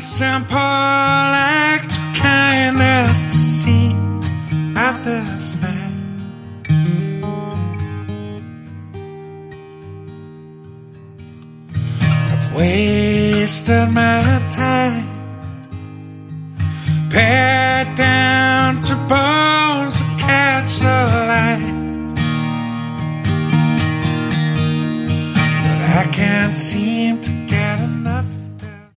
simple act of kindness to see at this night. I've wasted my time, pared down to bones to catch the light, but I can't seem to get enough.